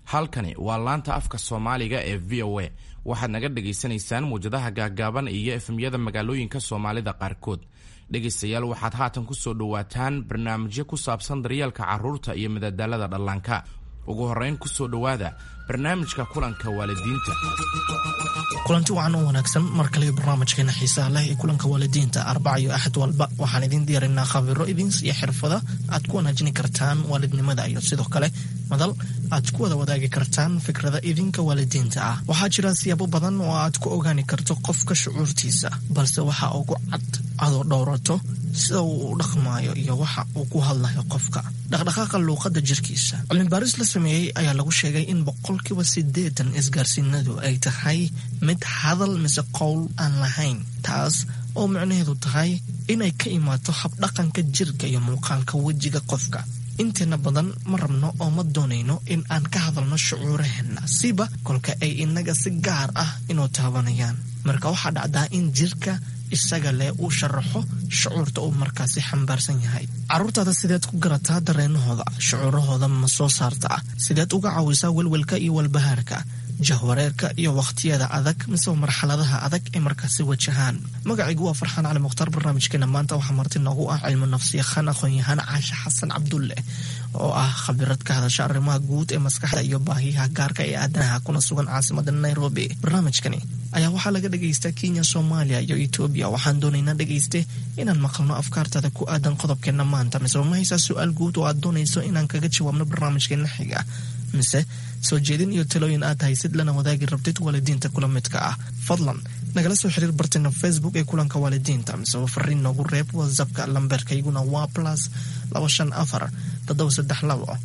halkani waa laanta afka Soomaaliga ee VOA. waxaad naga dhageysanaysaan muujadaha gaagaaban iyo efemyada magaalooyinka Soomaalida qaarkood. dhegeystayaal waxaad haatan ku soo dhawaataan barnaamijyo ku saabsan daryeelka carruurta iyo madadaalada dhallaanka. ugu horeyn ku soo dhawaada barnaamijka kulanka waalidiinta. kulanti wacan oo wanaagsan mar kale barnaamijkeena xiisaha leh ee kulanka waalidiinta Arbaca iyo Axad walba waxaan idin diyaarinaa khabiro idin iyo xirfado aad ku wanaajin kartaan waalidnimada iyo sidoo kale madal aad ku wada wadaagi kartaan fikrada idinka waalidiinta ah. waxaa jira siyaabo badan oo aad ku ogaani karto qofka shucuurtiisa, balse waxa ugu cad adoo dhowrato sida uu u dhaqmaayo iyo waxa uu ku hadlayo qofka. dhaqdhaqaaqa luuqadda jirkiisa. cilmi baaris la sameeyey ayaa lagu sheegay in 80% isgaarsiinadu ay tahay mid hadal mise qowl aan lahayn, taas oo macnaheedu tahay inay ka imaato habdhaqanka jirka iyo muuqaalka wejiga qofka. inteena badan ma rabno oo ma doonayno in aan ka hadalno shucuuraheena siba kolka ay inaga si gaar ah inuu taabanayaan. marka waxaa dhacdaa in jirka isaga lee uu sharaxo shucuurta uu markaasi xambaarsan yahay. carruurtaada sideed ku garataa dareenahooda, shucuurahooda ma soo saartaa? sideed uga caawisaa welwelka iyo walbahaarka, jahwareerka iyo waqtiyada adag mise marxaladaha adag ee markaasi wajahaan? magacaygu waa Farxaan Cali Mukhtaar. barnaamijkeena maanta waxaa marti noogu ah cilmi nafsiyaqaan aqoon-yahan Caasha Xasan Cabdulle oo ah khabirad ka hadasha arrimaha guud ee maskaxda iyo baahiyaha gaarka ee aadanaha kuna sugan caasimada Nairobi. barnaamijkani ayaa waxaa laga dhagaystaa Kenya, Soomaaliya iyo Ethiopia. waxaan doonaynaa dhagayste inaan maqalno afkaartaada ku aadan qodobkeena maanta, mise ma haysaa su-aal guud oo aad doonayso inaan kaga jawaabno barnaamijkeena xiga, mise soo jeedin iyo talooyin aad haysid lana wadaagi rabtid waalidiinta kula midka ah? fadlan nagala soo xiriir barteena Facebook ee kulanka waalidiinta, mise fariin noogu reeb WhatsAppka. lambarkayguna waa +254 732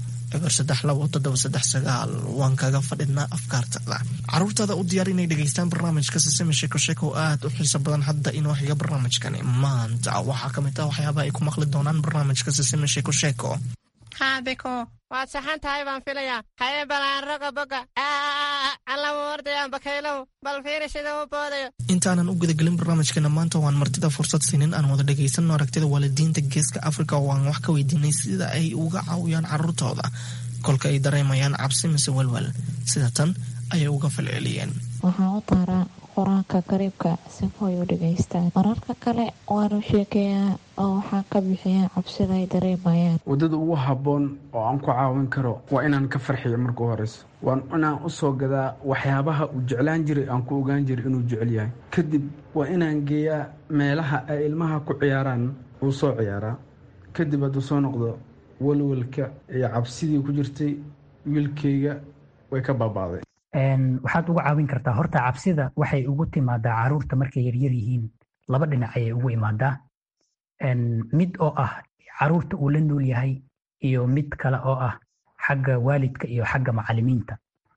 739. waan kaga fadhinaa afkaartada. carruurtaada u diyaar inay dhegaystaan barnaamijka Sisimi Sheeko Sheeko oo aad u xiiso badan. hadda inoo xiga barnaamijkani maanta waxaa ka mid ah waxyaabaha ay ku maqli doonaan barnaamijka Sisimi Sheeko Sheeko. beko waad saxan tahay baan filayaa. haye balaan raqa boga alla wardayaan bakaylow bal fiiri sida uu boodayo. intaanan u gudagelin barnaamijkeena maanta waan martida fursad siinin aan wada dhagaysanno aragtida waalidiinta geeska Afrika oo aan wax ka weydiinay sida ay uga caawiyaan carruurtooda kolka ay dareemayaan cabsi mise walwal. sida tan ayay uga falceliyeen. waxaan u taaraa quraanka kariibka si ay u dhageystaan. mararka kale waan u sheekeeyaa oo waxaan ka bixiyaa cabsida ay dareemayaan. wadada ugu habboon oo aan ku caawin karo waa inaan ka farxiyo marka horeysa. waan inaan u soo gadaa waxyaabaha uu jeclaan jiray aan ku ogaan jiray inuu jecel yahay. kadib waa inaan geeyaa meelaha ay ilmaha ku ciyaaraan uu soo ciyaaraa. kadib hadduu soo noqdo walwalka iyo cabsidii ku jirtay wiilkayga way ka baabaaday. waxaad uga caawin kartaa. horta cabsida waxay ugu timaadaa caruurta markay yaryar yihiin. laba dhinac ayay ugu imaadaa. mid oo ah caruurta uu la nool yahay iyo mid kale oo ah xagga waalidka iyo xagga macallimiinta.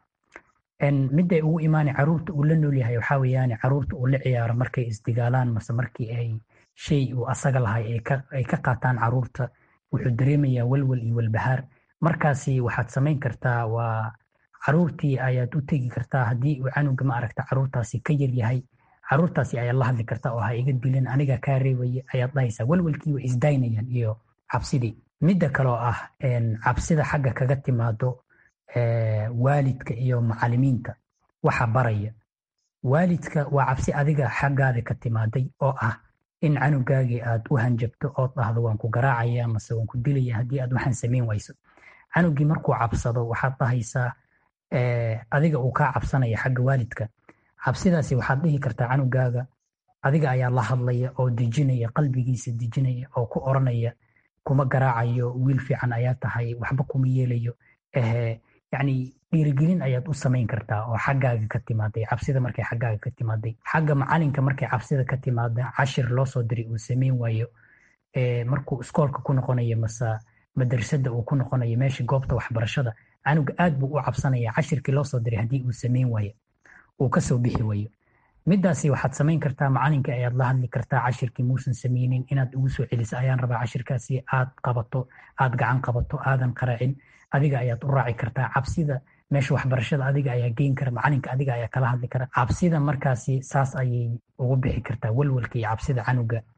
miday ugu imaanay caruurta uu la nool yahay waxaa weeyaan caruurta uu la ciyaaro markay isdigaalaan mase markii ay shay uu asaga lahay ay ka qaataan caruurta, wuxuu dareemayaa walwal iyo walbahaar. markaasi waxaad samayn kartaa waa caruurtii ayaad u tegi kartaa. haddii uu canuga ma aragta caruurtaasi ka yar yahay, caruurtaasi ayaad la hadli kartaa oo ha iga dilin aniga kaa reebaya ayaad dhahaysaa. walwalkii way isdaynayaan iyo cabsidii. midda kaloo ah cabsida xagga kaga timaado waalidka iyo macallimiinta waxa baraya. waalidka waa cabsi adiga xaggaada ka timaaday oo ah in canugaagii aad u hanjabto ood dhahdo waan ku garaacaya mase waan ku dilaya haddii aad waxaan samayn wayso. canugii markuu cabsado waxaad dhahaysaa adiga uu kaa cabsanaya xagga waalidka. cabsidaasi waxaad dhihi kartaa canugaaga adiga ayaa la hadlaya oo dejinaya, qalbigiisa dejinaya oo ku oranaya kuma garaacayo, wiil fiican ayaa tahay, waxba kuma yeelayo. yacni dhiirigelin ayaad u samayn kartaa oo xaggaaga ka timaaday. cabsida markay xaggaaga ka timaaday. xagga macalinka markay cabsida ka timaada, cashir loo soo diray uu samayn waayo, markuu iskoolka ku noqonayo mase madrasada uu ku noqonayo meesha goobta waxbarashada, canuga aad buu u cabsanaya. cashirkii loo soo diray haddii uu samayn waayo, uu kasoo bixi waayo, midaasi waxaad samayn kartaa macalinka ayaad la hadli kartaa. cashirkii muusan samaynin inaad ugu soo celiso ayaan rabaa. cashirkaasi aad qabato, aad gacan qabato, aadan qaraacin, adiga ayaad u raaci kartaa. cabsida meesha waxbarashada adiga ayaa geyn kara, macalinka adiga ayaa kala hadli kara. cabsida markaasi saas ayay ugu bixi kartaa, walwalka iyo cabsida canuga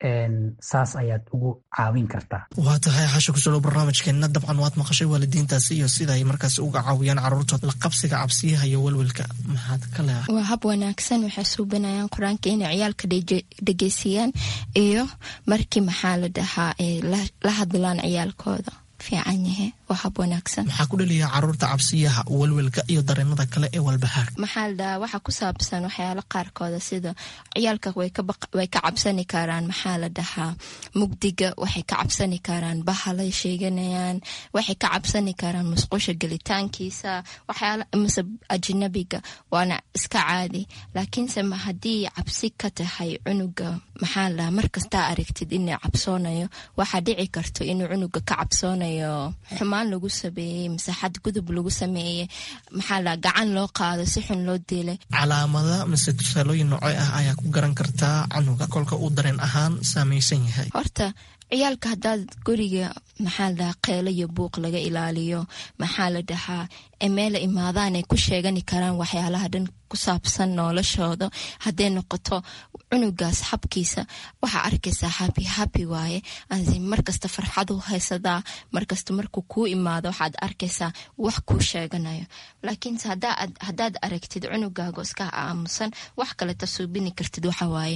saas ayaad ugu caawin kartaa. waa tahay xasha kusoo dhow barnaamijkeena. dabcan waad maqashay waalidiintaasi iyo sida ay markaas uga caawiyaan caruurtooda la qabsiga cabsiyaha iyo welwelka, maxaad ka leedahay? waa hab wanaagsan, waxay suubinayaan qur-aanka inay ciyaalka dhegeysiyaan iyo markii maxaa la dhahaa la hadlaan ciyaalkooda fiican yahay. waa hab wanaagsan. maxaa ku dhaliya caruurta cabsiyaha, welwelka iyo dareenada kale ee walbahaarka? maxaa la dhahaa waxa ku saabsan waxyaalo qaarkooda sida ciyaalka way ka cabsani karaan maxaa la dhahaa mugdiga, waxay ka cabsani karaan bahalay sheeganayaan, waxay ka cabsani karaan musqusha gelitaankiisa, waxyaalo mise ajnabiga, waana iska caadi. laakiinse haddii cabsi ka tahay cunuga maxaa la dhahaa markasta aragtid inuu cabsoonayo, waxaa dhici karto inuu cunuga ka cabsoonayo xumaan lagu sameeyey mise xad gudub lagu sameeyey, maxaa la gacan loo qaado, si xun loo dilay. calaamada mise tusaalooyin noocee ah ayaa ku garan kartaa canuga kolka uu dareen ahaan saamaysan yahay? horta ciyaalka haddaad guriga maxaa la dhahaa qeelo iyo buuq laga ilaaliyo, maxaa la dhahaa meela imaadaan ay ku sheegani karaan waxyaalaha dhan ku saabsan noloshooda. hadday noqoto cunugaas habkiisa, waxaa arkaysaa happy waaye, markasta farxadu haysadaa, markasta markuu kuu imaado waxaad arkaysaa wax kuu sheeganayo. laakiinse haddaad aragtid cunugaago iska aamusan, wax kaleta suubini kartid waxa waaye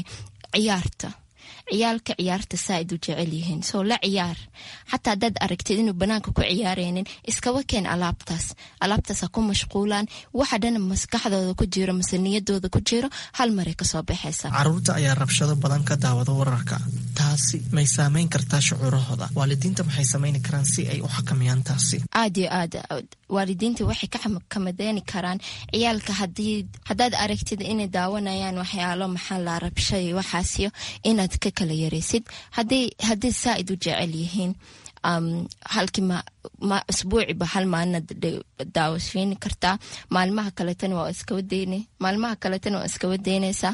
ciyaarta saaid u jecel yihiin, soo la ciyaar. xataa haddaad aragtid inuu banaanka ku ciyaaraynin, iskaba keen alaabtaasa ku mashquulaan, waxa dhan maskaxdooda ku jiro mise niyadooda ku jiro hal maray kasoo baxaysa. caruurta ayaa rabshado badan ka daawada wararka, taasi may saameyn kartaa shucuurahooda? waalidiinta maxay samayni karaan si ay u xakamayaan taasi? aad iyo aad waalidiinta waxay ka xakameeni karaan ciyaalka. haddaad aragtid inay daawanayaan waxyaalo maxaa la rabshay waxaasiyo, inaad ka kala yaraysid. haddii saaid u jecel yihiin halkii isbuuciba hal maalina daawashiini kartaa, maalmaha kaletana waa iskawa daynaysaa,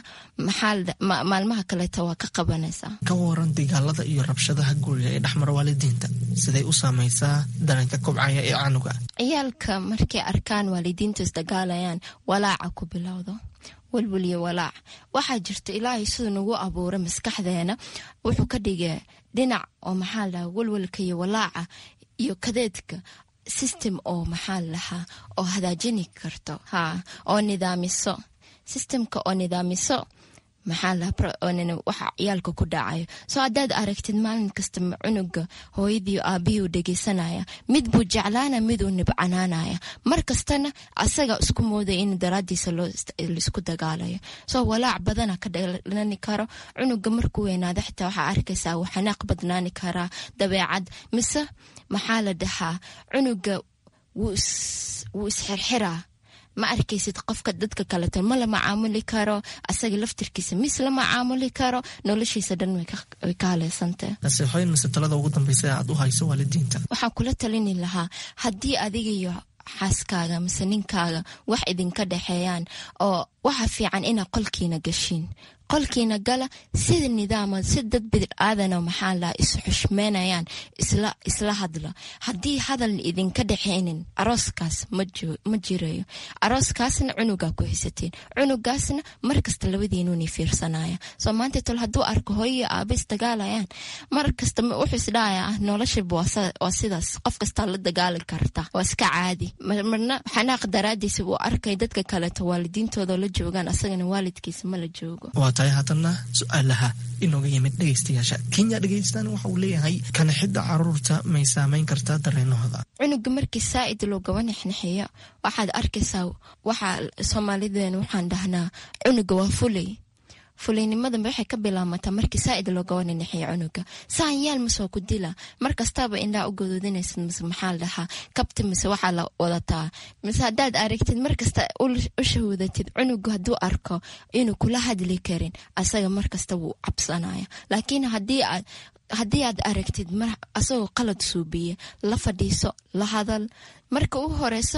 maalmaha kaleta waa ka qabanaysaa. ka waran dagaalada iyo rabshadaha guriga ee dhexmara waalidiinta, siday u saamaysaa dareenka kobcaya ee canuga? ciyaalka markay arkaan waalidiintu isdagaalayaan, walaaca ku bilowdo, welwel iyo walaac. waxaa jirta ilaahay siduu nagu abuura maskaxdeena wuxuu ka dhigay dhinac oo maxaa la dhahaa welwelka iyo walaaca iyo kadeedka system oo maxaa la dhahaa oo hagaajini karto, oo nidaamiso systemka oo nidaamiso maxaa la waxa ciyaalka ku dhacayo. soo haddaad aragtid maalin kasta cunuga hooyadii aabihii u dhegeysanaya, mid buu jeclaana mid uu nibcanaanaya, mar kastana asaga isku moodaya in daraadiisa laisku dagaalayo. soo walaac badana ka dhalani karo cunuga. markuu weynaado xitaa waxaa arkaysaa uu xanaaq badnaani karaa, dabeecad mise maxaa la dhahaa cunuga wuu isxirxiraa. ma arkaysid qofka dadka kaleto ma la macaamuli karo, asaga laftirkiisa mis la macaamuli karo, noloshiisa dhan way ka haleysantay. nasiixooyin mise talada ugu dambaysa aad u hayso waalidiinta? waxaa kula talini lahaa haddii adiga iyo xaaskaaga mise ninkaaga wax idinka dhexeeyaan, oo waxa fiican inaa qolkiina gashiin. qolkiina gala sida nidaama, si dad bid'aadana maxaa la is xushmeynayaan, isla hadla. haddii hadal idinka dhexeynin, arooskaas ma jirayo. arooskaasna cunugaa ku haysateen, cunugaasna markasta labadiinuuni fiirsanaya. soo maanta tol hadduu arko hooyo aaba isdagaalayaan, markasta wuxuu isdhahayaa noloshaba waa sidaas, qof kastaa la dagaali karta, waa iska caadi. marna xanaaq daraadiisa uu arkay dadka kaleto waalidiintooda la joogaan, asagana waalidkiisa ma la joogo. haatana su-aalaha inooga yimid dhegeystayaasha kenya. dhegeystaan waxa uu leeyahay kanaxidda caruurta may saameyn kartaa dareenahooda? cunuga markii saaid loogaba nexnexiyo, waxaad arkaysaa waxaa soomaalideena waxaan dhahnaa cunuga waa fulaynimada waxay ka bilaamataa markii saaid loogaba nexnexiyo cunuga. saan yaal masoo ku dila, markastaba indhaa u gadoodinaysid mise maxaa la dhahaa kabta mise waxaa la wadataa, mise haddaad aragtid markasta u shahuudatid cunuga hadduu arko inuu kula hadli karin, asaga markasta wuu cabsanaya. laakiin haddii aad aragtid asagoo qalad suubiye, la fadhiiso, la hadal. marka u horeyso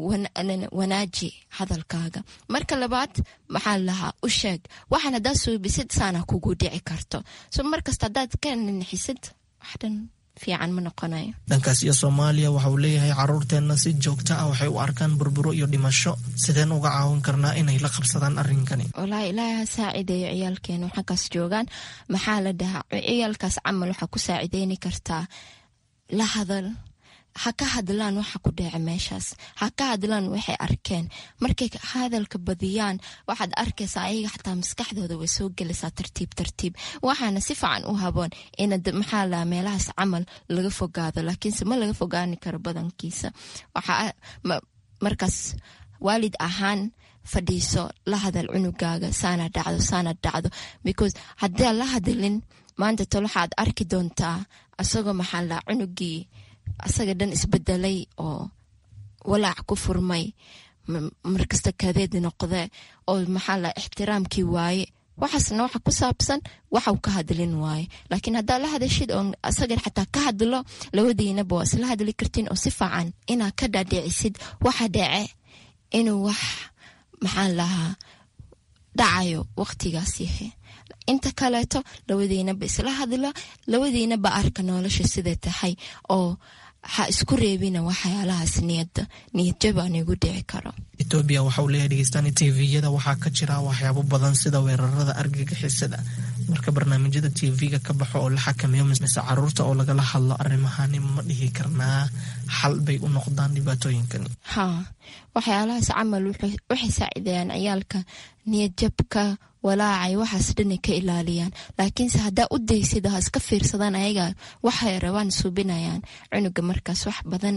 wanaaji hadalkaaga, marka labaad maxaa lahaa u sheeg waxaan haddaad suubisid saana kugu dhici karto. so markasta haddaad ka nixisid waxdhan fiican ma noqonayo. dhankaas iyo Soomaaliya waxa uu leeyahay caruurteena si joogto ah waxay u arkaan burburo iyo dhimasho, sideen uga caawin karnaa inay la qabsadaan arrinkani? wallaahi ilaahay saacideeyo ciyaalkeena xaggaas joogaan. maxaa la dhahaa ciyaalkaas camal waxa ku saacideyni kartaa la hadal, ha ka hadlaan waxa ku dhaca meeshaas, ha ka hadlaan waxay arkeen. markay hadalka badiyaan waxaad arkaysaa ayaga xataa maskaxdooda way soo gelaysaa tartiib waxaana si fiican u haboon in maxaa la meelahaas camal laga fogaado, laakiinse ma laga fogaani karo badankiisa. waxa markaas waalid ahaan fadhiiso, la hadal cunugaaga saana dhacdo because haddii la hadalin maanta tolo waxaad arki doontaa asagoo maxaa la cunugii asaga dhan isbedelay oo walaac ku furmay, markasta kadeed noqde oo maxaa la ixtiraamkii waaye. waxaasna waxa ku saabsan waxa uu ka hadlin waaye. laakiin haddaa la hadashid oo asaga xataa ka hadlo, labadiinaba waa isla hadli kartiin oo si fiican inaa ka dhaadhicisid waxa dhace inuu wax maxaa lahaa dhacayo waqtigaas yahay. inta kaleeto labadiinaba isla hadla, labadiinaba arka nolosha siday tahay oo ha isku reebina waxyaalahaas niyadjabaan igu dhici karo. Ethiopia waxa uu leeyahay dhegeystaani TV-yada waxaa ka jira waxyaabo badan sida weerarada argagixisada. marka barnaamijyada TV-ga ka baxo oo la xakameeyo mise caruurta oo lagala hadlo arrimahani ma dhihi karnaa xal bay u noqdaan dhibaatooyinkani? waxyaalahaas camal waxay saacidayaan ciyaalka niyadjabka, walaacay waxaas dhan ka ilaaliyaan. laakiinse haddaa u daysid ha iska fiirsadaan ayaga waxay rabaan suubinayaan, cunuga markaas wax badan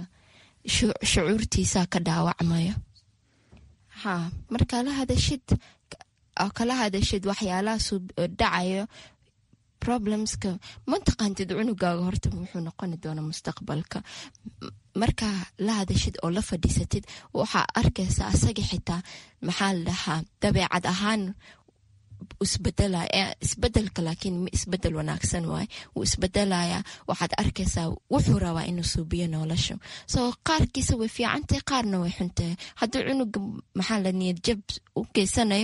shucuurtiisa ka dhaawacmayo. marka kala hadashid waxyaalahaas dhacayo problemska mantaqaantid cunugaaga horta wuxuu noqoni doona mustaqbalka. marka la hadashid oo la fadhiisatid waxaa arkaysa asaga xitaa maxaa la dhahaa dabeecad ahaan isbedelka, laakiin isbedel wanaagsan waay, wuu isbedelaya. waxaad arkaysaa wuxuu rabaa inuu suubiyo nolosha. qaarkiisa way fiicantahay, qaarna way xuntahay. hadduu cunuga maxaa la niyadjab u geysanayo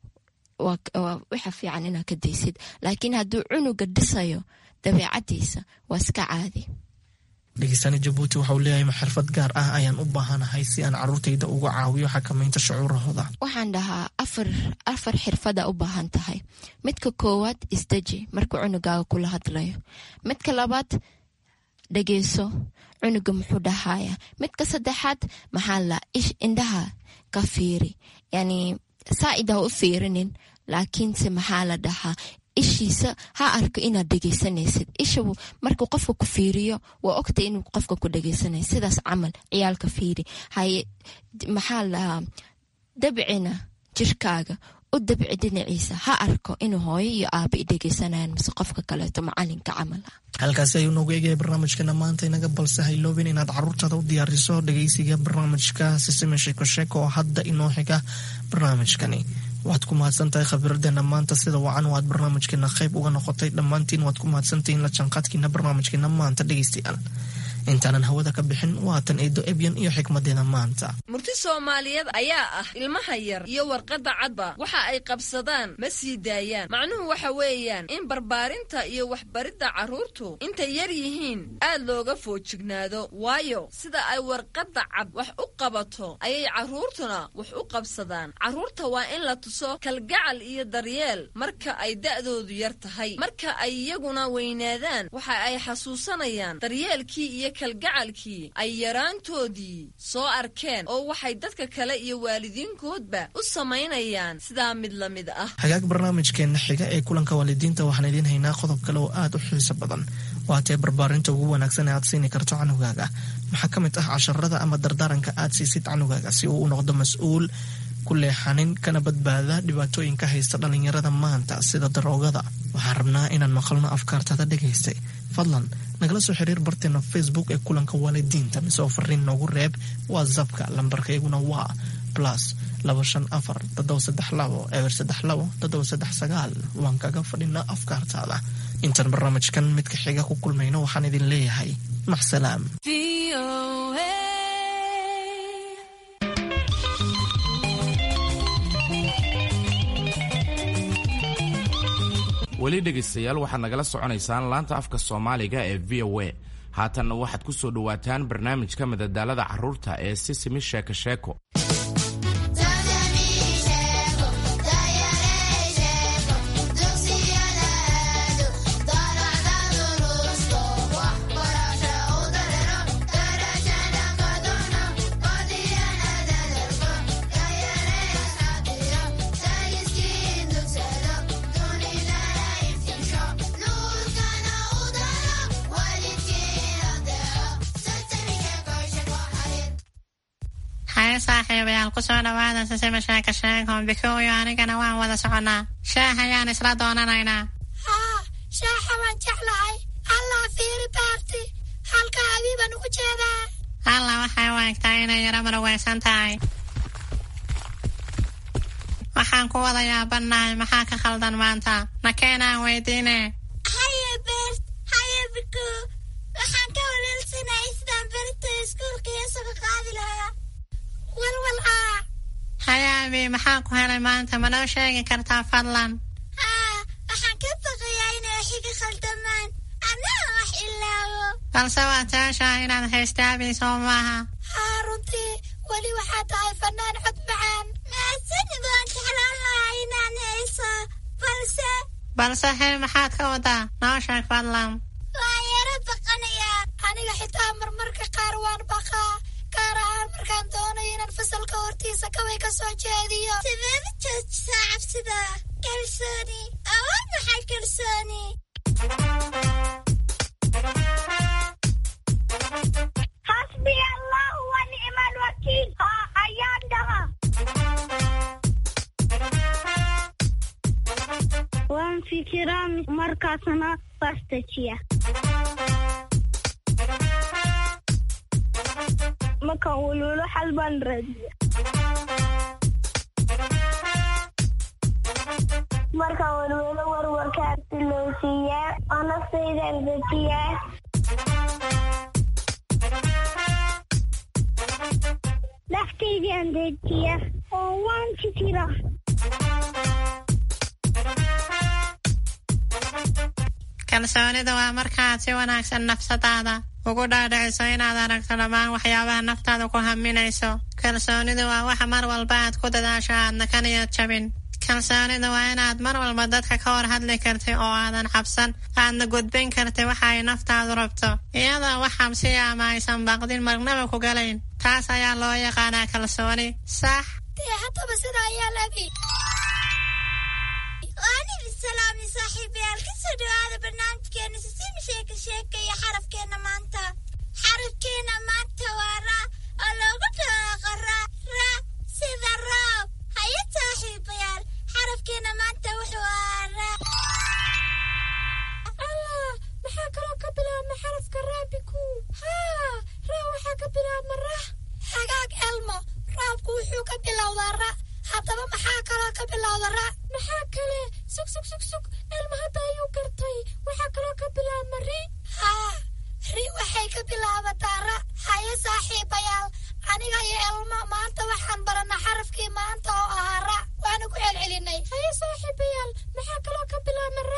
waxa fiican inaad ka daysid, laakiin hadduu cunuga dhisayo dabeecadiisa waa iska caadi. dhegeystaani Jabuuti waxa uu leeyahay xirfad gaar ah ayaan u baahanahay si aan caruurtayda uga caawiyo xakamaynta shucuurahooda. waxaan dhahaa afar xirfada u baahan tahay. midka koowaad isdeji markuu cunugaaga kula hadlayo. midka labaad dhageyso cunuga muxuu dhahaya. midka saddexaad maxaa la indhaha ka fiiri, yani saa'ida u fiirinin, laakiinse maxaa la dhahaa ishiisa ha arko inaad dhegeysanaysid. isha markuu qofka ku fiiriyo waa ogta inuu qofka ku dhegeysanay. sidaas camal ciyaalka fiiri. maxaa lahaa dabcina jirkaaga u dabci dhinaciisa, ha arko inuu hooyo iyo aaba i dhegeysanayaan mise qofka kaleeto macalinka camal ah. halkaasi ayuu noogu eegaya barnaamijkana maanta inaga, balse hayloobin inaad caruurtaada u diyaariso dhegeysiga barnaamijka Sisime Sheeko Sheeko oo hadda inoo xiga barnaamijkani. waxaad ku mahadsantahay khabiiradeena maanta sida wacan oo aad barnaamijkeena qayb uga noqotay. dhammaantiin waad ku mahadsantahiin la jaanqaadkiina barnaamijkeena maanta dhegeystayaal. intaanan hawada ka bixin waatan eedo ebyan iyo xikmadeena maanta. murti Soomaaliyeed ayaa ah ilmaha yar iyo warqadda cadba waxa ay qabsadaan ma sii daayaan. macnuhu waxa weeyaan in barbaarinta iyo waxbaridda carruurtu intay yar yihiin aad looga foojignaado, waayo sida ay warqadda cad wax u qabato ayay carruurtuna wax u qabsadaan. carruurta waa in la tuso kalgacal iyo daryeel marka ay da'doodu yar tahay. marka ay iyaguna weynaadaan waxa ay xasuusanayaan daryeelkii iyo kalgacalkii ay yaraantoodii soo arkeen oo waxay dadka kale iyo waalidiinkoodba u samaynayaan sidaa mid la mid ah. hagaag barnaamijkeena xiga ee kulanka waalidiinta waxaan idiin haynaa qodob kale oo aad u xiiso badan. waatee barbaarinta ugu wanaagsan ee aad siini karto canugaaga. maxaa ka mid ah casharada ama dardaaranka aad siisid canugaaga si uu u noqdo mas-uul ku leexanin kana badbaada dhibaatooyinka haysta dhalinyarada maanta sida daroogada. waxaan rabnaa inaan maqalno afkaartada dhegaystay. fadlan nagala soo xiriir barteena Facebook ee kulanka waalidiinta mise oo fariin noogu reeb WhatsAppka. lambarkayguna waa +25432 waan kaga fadhinaa afkaartaada. intaan barnaamijkan midka xiga ku kulmayno waxaan idin leeyahay maxsalaam. weli dhegaystayaal waxaad nagala soconaysaan laanta afka soomaaliga ee v o a haatanna waxaad ku soo dhowaataan barnaamijka madadaalada carruurta ee sisimi sheeko sheeko. saaxiibayaal ku soo dhawaada sisimi sheeko sheeko bikooyo anigana waan wada soconaa shaah ayaan isla doonanaynaa. shaaxa waan jeclahay. allah fiiri baarti halka abiiban ugu jeedaa. allah waxay u egtaa inay yara marweysan tahay. waxaan ku wada yaabanahay maxaa ka khaldan maanta nakeenaan weydiine. haye beert haye biko waxaan ka waleelsanay sidaan berito iskuulka isaga qaadi lahaa. walwal hayaabi maxaa ku helay maanta ma noo sheegi kartaa fadlan? waxaan ka baqayaa inay xiga khaldamaan anaa wax ilaawo. balse waa taashaa inaad haystaabi soo maaha. runtii weli waxaa tahay fanaan cod macaan. maasanid waan jeclaan lahaa inaan hayso balse hee maxaad ka wadaa noo sheeg fadlan. waan yaro baqanayaa aniga xitaa marmarka qaar waan baqaa gaar ahaan markaan doonayo inaan fasalka hortiisa kaway ka soo jeediyo. sideeda joojisaa cabsida kalsooni awood maxay kalsooni. xasbi allahu wa nicma alwakiil ayaan dhaha. waan fikiraa markaasna bastajiya. markaan walwalo xal baan raadiya. markaan walwalo warwarkaan silowsiiyaa oo naftaydaan dejiyaa. naftaydaan dejiya oo waan fikira. kalsoonida waa markaad si wanaagsan nafsadaada ugu dhaadhiciso inaad aragto dhammaan waxyaabaha naftaada ku haminayso. kalsoonidu waa waxa mar walba aad ku dadaasho aadna ka niyad jabin. kalsoonidu waa inaad mar walba dadka ka hor hadli kartid oo aadan cabsan aadna gudbin kartid waxa ay naftaadu rabto iyadoo wax xabsiya ama aysan baqdin marnaba ku galayn. taas ayaa loo yaqaanaa kalsooni. sax haddaba sida ayaa labi. waani bisalaami saaxiibayaal kasoo dhawaada barnaamijkeena sisimi sheeko sheeko iyo xarafkeena maanta. xarafkeena maanta waa ra oo loogu dhawaaqo ra sida roob. haye saaxiibayaal xarafkeena maanta wuxuu ahaa ra. allah maxaa kaloo ka bilaabma xarafka raabiku? ra waxaa ka bilaabma ra. hagaag elmo raabku wuxuu ka bilowdaa ra. haddaba maxaa kaloo ka bilowda ra? maxaa kale? sug elmo hadda ayuu gartay. waxaa kaloo ka bilaabma ri. ri waxay ka bilaabataa ra. haye saaxiibayaal aniga iyo elmo maanta waxaan baranaa xarafkii maanta oo ahaa ra waana ku celcelinay. haye saaxiibayaal maxaa kaloo ka bilaabma ra?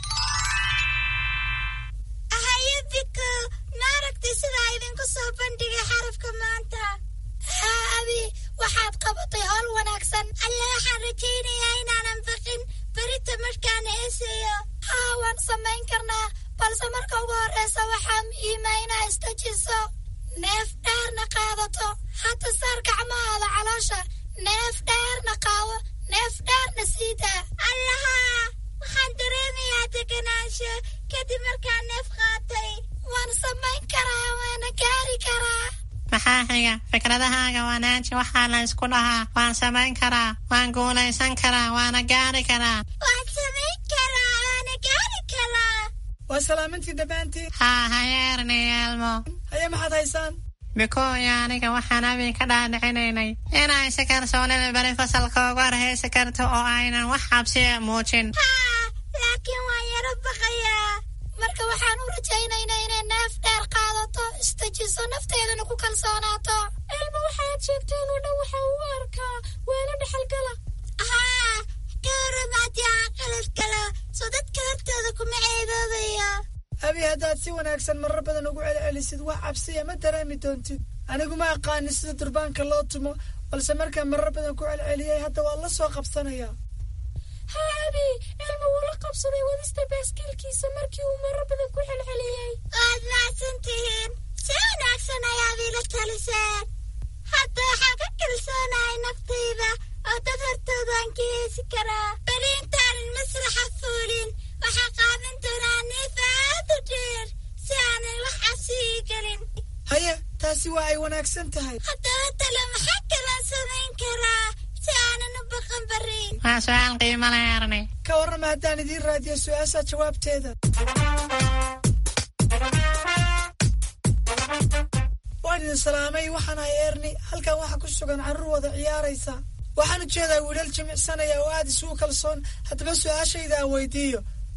haye biko maaragti sidaa idinku soo bandhigay xarafka maanta. abi waxaad qabatay howl wanaagsan. alle waxaan rajaynayaa inaanan baqin berita markaan heesayo. waan samayn karnaa balse marka ugu horreysa waxaa muhiima inaa istajiso neef dheerna qaadato. hadda saar gacmahaada caloosha neef dheerna qaado neef dheerna siidaa. allaha waxaan dareemayaa deganaansho kadib markaan neef qaatay. waan samayn karaa waana gaari karaa. maxaa xiga fikradahaaga wanaaji. waxaa la isku dhahaa waan samayn karaa waan guulaysan karaa waana gaari karaa. waan samayn karaa waana gaari karaa. waa salaamintii dhammaantiin. hayeerni elmo. haye maxaad haysaan? bikooyo aniga waxaan abi ka dhaadhicinaynay inay si kalsoonida beri fasalka uga horheysi karto oo aynan wax xabsiya muujin. laakiin waan yaro baqayaa. marka waxaan u rajaynaynaa inay neef dheer qaadato istajiso nafteedana ku kalsoonaato. elmo waxaad sheegteen oo dhan waxa uu arkaa weelo dhexalgala. ka waramaadii aan qalad gala soo dadka kalsooni haddaad si wanaagsan marar badan ugu celcelisid wax cabsiya ma dareemi doontid. anigu ma aqaani sida durbaanka loo tumo, balse markaan marar badan ku celceliyey hadda waa la soo qabsanayaa. Abi, ilmu wuu la qabsaday wadista baaskiilkiisa markii uu marar badan ku celceliyey. Waad mahadsantihiin, si wanaagsan ayaad ila taliseen. hadda waxaan ka kalsoonahay naftayda oo dad hortoodaan ka heesi karaa. beri intaanan masraxa fuulin waxaa qaadan doonaa neef aad u dheer si aanay wax casii gelin. haye taasi waa ay wanaagsan tahay. haddaba tale maxaa kalaan samayn karaa si aanan u baqan bariin? waa su-aal qiimo leh Arni. ka warrama haddaan idiin raadiyo su-aasha jawaabteeda. waan idin salaamay, waxaan ahay Erni. halkan waxaa ku sugan carruur wada ciyaaraysa. waxaan u jeedaa wiilal jimicsanaya oo aad isugu kalsoon. haddaba su-aashayda aan weydiiyo.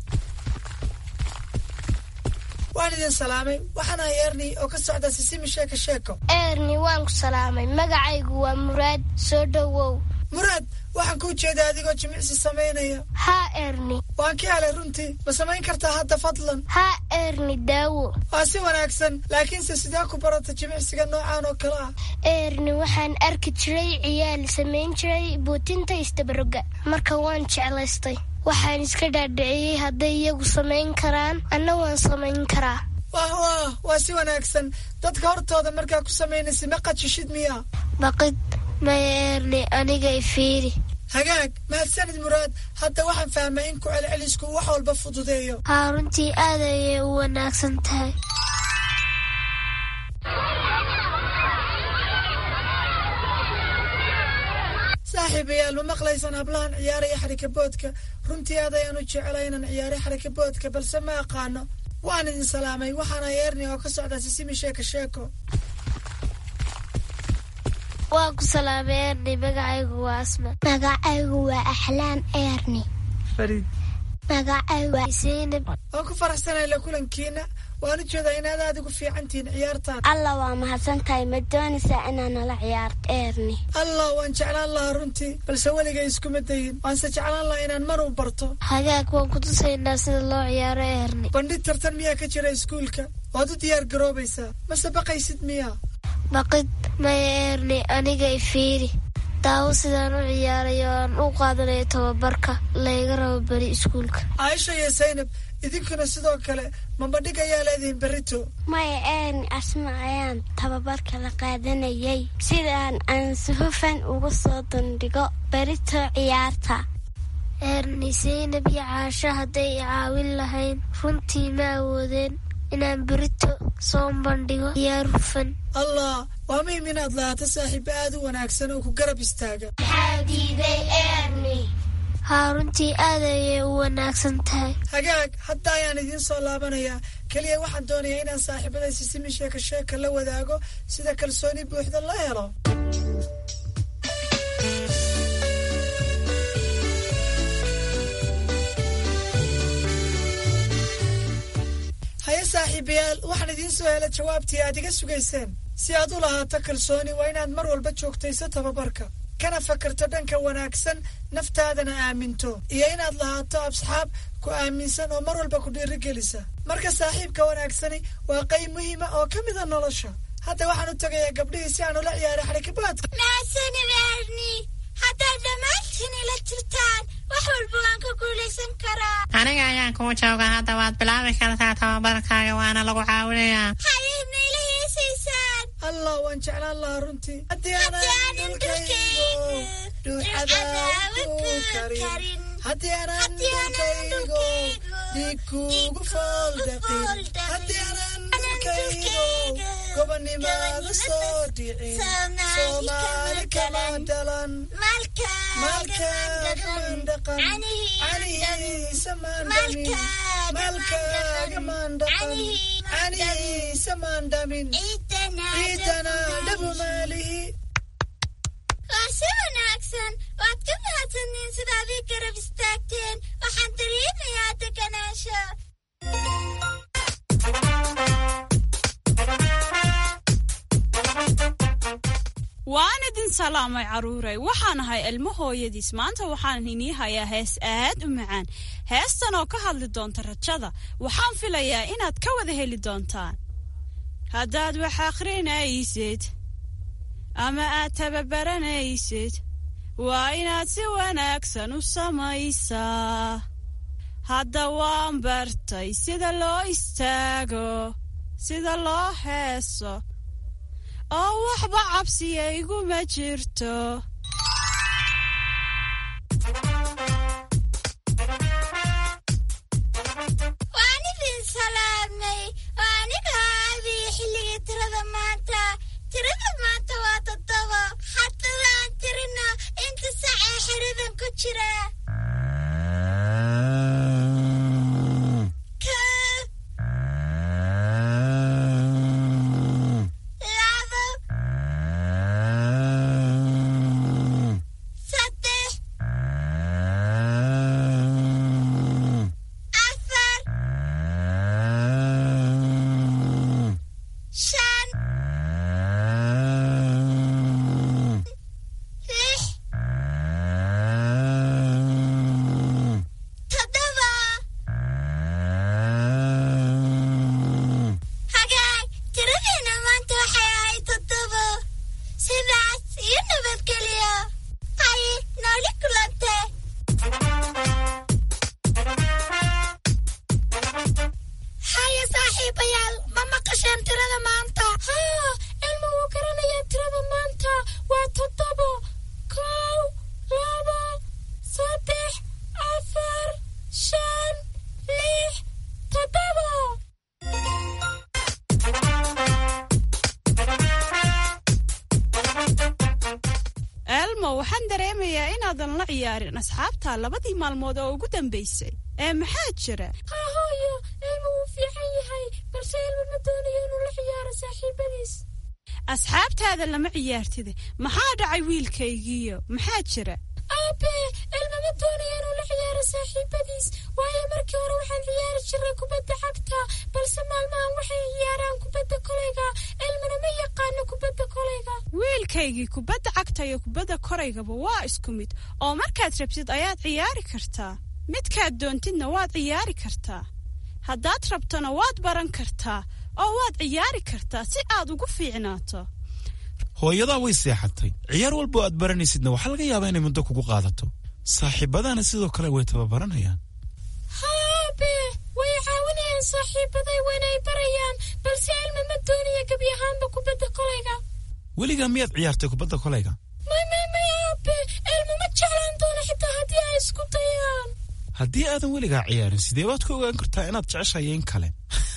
waan idin salaamay, waxaan ahay Erni oo ka socda Sisimi Sheeko Sheeko. Erni, waan ku salaamay. magacaygu waa Muraad. soo dhowow. Muraad, waxaan kuu jeedaa adigoo jimicsi samaynaya. haa Erni. waan ka helay runtii. ma samayn kartaa hadda fadlan? haa Erni, daawo. waa si wanaagsan, laakiinse sidee ku barata jimicsiga noocaan oo kale ah? Erni, waxaan arki jiray ciyaal samayn jiray buutinta istabaroga, marka waan jeclaystay. waxaan iska dhaadhiciyey hadday iyagu samayn karaan anna waan samayn karaa. waa si wanaagsan. dadka hortooda markaa ku samaynaysa ma qajishid miya? baqid maya Erni, aniga ifiiri. hagaag, mahadsanid Muraad. hadda waxaan fahmay in ku celcelisku wax walba fududeeyo. haa, runtii aad ayay u wanaagsan tahay. saaxiibayaal, ma maqlaysaan hablahan ciyaaraya xarikaboodka? runtii aad ayaan u jeclay inaan ciyaaray xarikaboodka, balse ma aqaano. waan idin salaamay, waxaana Erni oo ka socda Sisimi Sheeko Sheeko. waan ku salaamay Erni, magacaygu waa Asma. magacaygu waa Axlaan. Erni. Fariid. magacaygu waa Zaynab. waan ku faraxsanahay la kulankiina. waan u jeedaa inaad aad ugu fiicantihiin ciyaartaan. allah waa mahadsantahay. ma doonaysaa inaan nala ciyaarto Erni? allah, waan jeclaan lahaa runtii, balse weligay iskuma dayin. waanse jeclaan lahaa inaan mar u barto. hagaag, waan ku tusaynaa sida loo ciyaaro Erni. bandhig tartan miyaa ka jira iskuulka? waad u diyaar garoobaysaa mase baqaysid miyaa? baqid maya Erni, aniga ifiiri. daawo sidaan u ciyaarayo aan u qaadanayo tababarka layga rabo beri iskuulka. Aisha iyo Zaynab, idinkuna sidoo kale ma bandhig ayaa leedihiin berito? maya Erni, Asma ayaan tababarka la qaadanayay sidaan aan si hufan ugu soo bandhigo berito ciyaarta. Erni, Zaynab iyo Caasho hadday i caawin lahayn runtii ma awoodeen inaan berito soo bandhigo ciyaar hufan. allah, waa muhiim inaad lahaato saaxiibo aad u wanaagsan oo ku garab istaaga. maxaa diiday Erni? haa, runtii aad ayay u wanaagsan tahay. hagaag, hadda ayaan idiin soo laabanayaa. keliya waxaan doonayaa inaan saaxiibada Sisimi Sheeko Sheeko la wadaago sida kalsooni buuxda la helo. haye saaxiibayaal, waxaan idiin soo helay jawaabtii aad iga sugayseen. si aad u lahaato kalsooni waa inaad mar walba joogtayso tababarka, kana fakarto dhanka wanaagsan, naftaadana aaminto, iyo inaad lahaato asxaab ku aaminsan oo mar walba ku dhiirigelisa. marka saaxiibka wanaagsani waa qayb muhiima oo ka mida nolosha. hadda waxaan u tagayaa gabdhihii si aan ula ciyaaray xarikabaadka. mahadsanid Erni, haddaad dhammaantiin ila jirtaan wax walba waan ka guulaysan karaa. aniga ayaan kuu jooga. hadda waad bilaabi kartaa tababarkaaga, waana lagu caawinayaa. hayeedna ila heesaysaan. allah, waan jeclaan lahaa runtii. haddii aanan dhulkaygo dhuuxadaaku karin, haddii aanan dhulkaygo dhiig kuugu fooldaqin, haddii aanan dhulkaygo gobonnimaada soo dhicin, soomaali kama dhalan, maalkaaga mandhaqan, canihiisa mandhamin, maalkaaga mandhaqan, canihiisa mandhamin, ciidana dhabu maalihi. waa si wanaagsan. waad ka mahadsantiin sidaad ii garab istaagteen. waxaan dareemayaa deganaansho. waan idin salaamay caruuray, waxaan ahay ilmo hooyadiis. Maanta waxaan inii hayaa hees aad u macaan. Heestan oo ka hadli doonta rajada. Waxaan filayaa inaad ka wada heli doontaan. haddaad wax akhrinaysid ama aad tababaranaysid, waa inaad si wanaagsan u samaysaa. hadda waan bartay sida loo istaago, sida loo heeso, oo waxba cabsiya iguma jirto. waan idin salaamay, waa aniga Abi. xilligii tirada maanta waa 7. haddaan tirina inta sac ee xiridan ku jira. waxaan dareemayaa inaadan la ciyaarin asxaabta 2 maalmood oo ugu dambaysay. maxaa jira? hooyo, ilmu wuu fiican yahay, balse ilmu ma doonayo inuu la ciyaaro saaxiibadiis. asxaabtaada lama ciyaartida. maxaa dhacay wiilkaygiiyo? maxaa jira? aabe, ilmu ma doonayo inuu la ciyaaro saaxiibadiis, waayo markii hore waxaan ciyaari jiray kubadda cagta, balse maalmahan waxay ciyaaraan kubadda kolayga. ilmuna ma yaqaano kubadda kolayga. wiilkaygii, kubadda cagta iyo kubadda koraygaba waa isku mid, oo markaad rabtid ayaad ciyaari kartaa. midkaad doontidna waad ciyaari kartaa. haddaad rabtona waad baran kartaa oo waad ciyaari kartaa si aad ugu fiicnaato. hooyadaa way seexatay. ciyaar walba aad baranaysidna waxaa laga yaabaa inay muddo kugu qaadato. saaxiibadana sidoo kale way tababaranayaan. haabe, way caawinayaan saaxiibaday, waynay barayaan, balse ilma ma doonaya gebi ahaanba kubadda kolayga. weligaa miyaad ciyaartay kubadda kolayga? may aabe, ilma ma jeclaan doono xitaa haddii ay isku dayaan. haddii aadan weligaa ciyaarin sidee baad ku ogaan kartaa inaad jeceshahay in kale?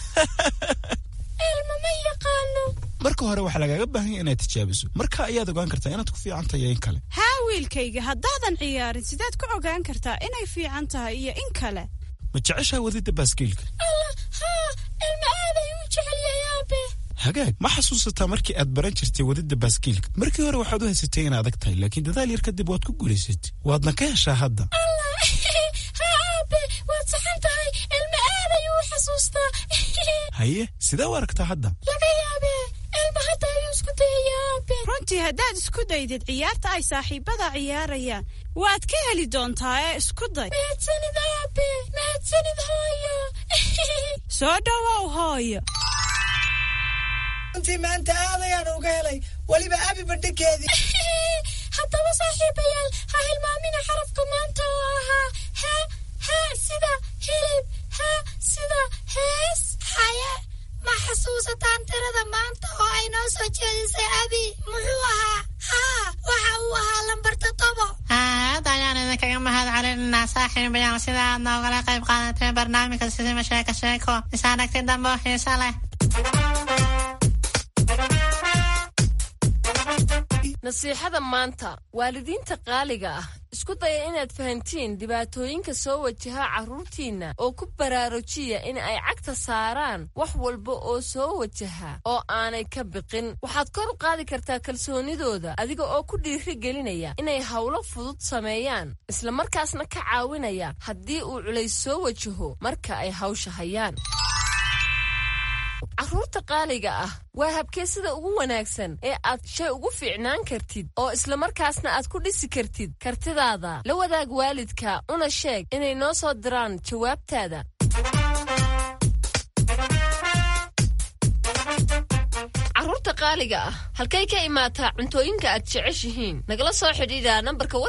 ilma ma yaqaano. marka hore waxaa lagaaga baahan yahay inaad tijaabiso, marka ayaad ogaan kartaa inaad ku fiican tahay in kale. haa wiilkayga, haddaadan ciyaarin sidaad ku ogaan kartaa inay fiican tahay iyo in kale? ma jeceshaha wadida baaskiilka? allah, haa, ilma aad ayuu jecel yahay aabe. hagaag, ma xasuusataa markii aad baran jirtay wadida baaskiilka? markii hore waxaad u haysatay in adag tahay, laakiin dadaal yar kadib waad ku guulaysatay, waadna ka heshaa hadda. allah, haa aabe, waad saxan tahay, ilma aad ayuu u xasuustaa. haye, sidee u aragtaa hadda? laga yaabe, ilma hadda ayuu isku dayaya aabe. runtii haddaad isku daydid ciyaarta ay saaxiibada ciyaarayaan waad ka heli doontaa. isku day. mahadsanid aabe, mahadsanid hooyo. soo dhawow hooyo. runtii maanta aad ayaan uga helay, weliba abi bandhigkeedii. haddaba saaxiibayaal, ha hilmaamina xarafka maanta oo ahaa ha sida hilib, ha sida hees. haye, ma xasuusataan tirada maanta oo ay noo soo jeedisay abi? muxuu ahaa? haa, waxa uu ahaa lambar 7. aad ayaan idinkaga mahad celinaa saaxiibayaal sida aad noogala qayb qaadateen barnaamijka Sisima Sheeko. is aragti dambe oo xiiso leh. nasiixada maanta, waalidiinta qaaliga ah, isku daya inaad fahantiin dhibaatooyinka soo wajaha carruurtiinna oo ku baraarujiya in ay cagta saaraan wax walba oo soo wajaha oo aanay ka biqin. waxaad kor u qaadi kartaa kalsoonidooda adiga oo ku dhiiri gelinaya inay hawlo fudud sameeyaan, isla markaasna ka caawinaya haddii uu culays soo wajaho marka ay hawsha hayaan. carruurta qaaliga ah waa habkee sida ugu wanaagsan ee aad shay ugu fiicnaan kartid oo islamarkaasna aad ku dhisi kartid kartidaada. La wadaag waalidka una sheeg inay noo soo diraan jawaabtaada. carruurta qaaliga ah halkay ka imaataa cuntooyinka aad jeceshihiin? nagala soo xidhiidha nambarka